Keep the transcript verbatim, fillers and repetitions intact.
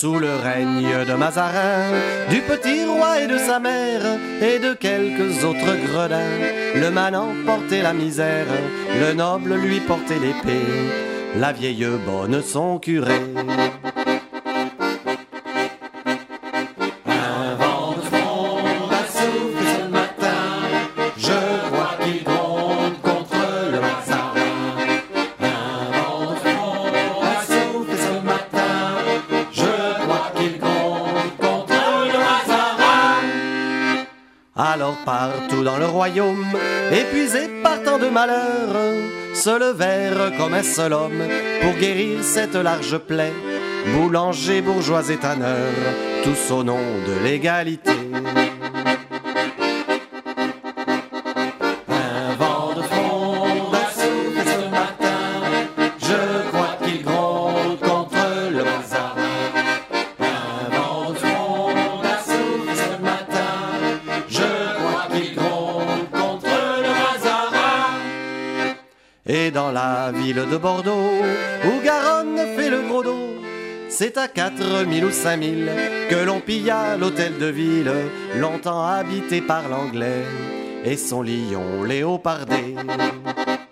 Sous le règne de Mazarin, du petit roi et de sa mère, et de quelques autres gredins, le manant portait la misère, le noble lui portait l'épée, la vieille bonne son curé. Un vent de fronde a soufflé ce matin, je crois qu'il gronde contre le Mazarin. Un vent de fronde a soufflé ce matin, je crois qu'il gronde contre le Mazarin. Alors partout dans le royaume, épuisés par tant de malheurs, se levèrent comme un seul homme pour guérir cette large plaie. Boulangers, bourgeois et tanneurs, tous au nom de l'égalité. Un vent de fronde a soufflé ce matin, je crois qu'il gronde contre le Mazarin. Un vent de fronde a soufflé ce matin, je crois qu'il gronde contre le Mazarin. Et dans la ville de Bordeaux, où Garonne fait le gros dos, c'est à quatre mille ou cinq mille que l'on pilla l'hôtel de ville, longtemps habité par l'anglais et son lion léopardé.